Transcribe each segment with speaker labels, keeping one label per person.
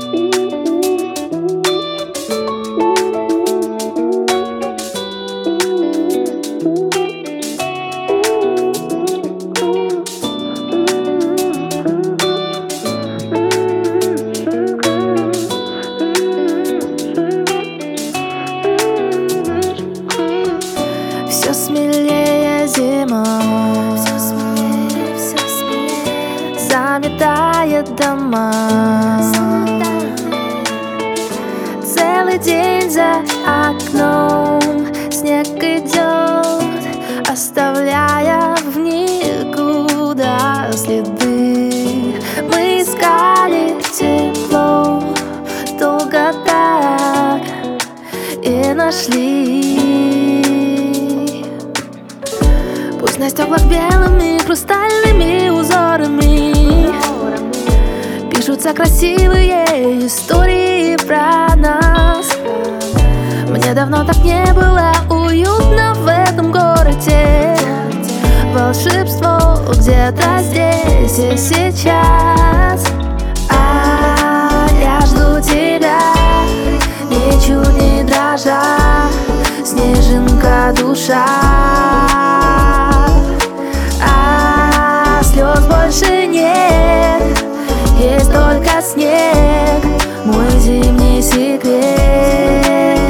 Speaker 1: Все смелее зима, заметает дома. Целый день за окном снег идет, оставляя в никуда следы. Мы искали тепло долго так и нашли. Пусть на стеклах белыми хрустальными узорами пишутся красивые истории про нас. Мне давно так не было уютно в этом городе. Волшебство где-то здесь и сейчас. Я жду тебя, ничуть не дрожа, снежинка душа. Слез больше нет, есть только снег, мой зимний секрет.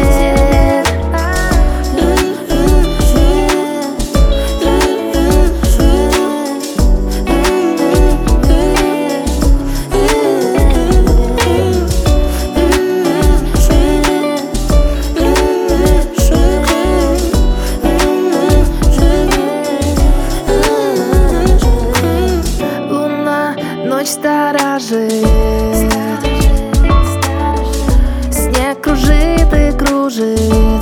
Speaker 1: Ночь сторожит, снег кружит и кружит,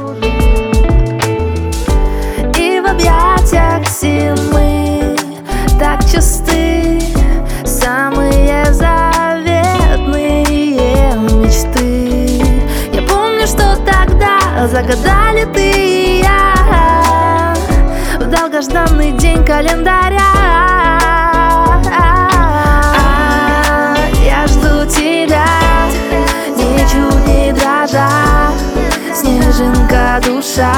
Speaker 1: и в объятиях зимы так чисты самые заветные мечты. Я помню, что тогда загадали ты и я в долгожданный день календаря. Снежинка душа,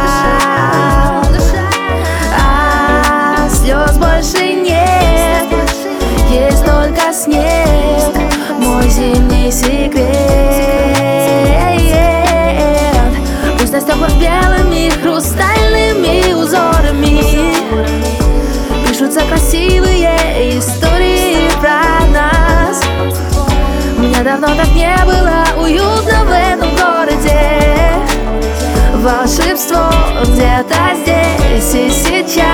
Speaker 1: слез больше нет, есть только снег, мой зимний секрет. Пусть на стеклах белыми хрустальными узорами пишутся красивые истории про нас. Мне давно так не было уютно в этом городе. Волшебство где-то здесь и сейчас.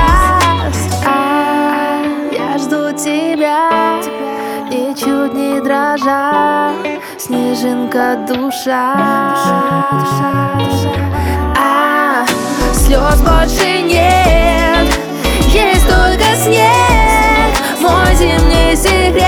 Speaker 1: Я жду тебя, ничуть не дрожа, снежинка душа. Слез больше нет, есть только снег, мой зимний секрет.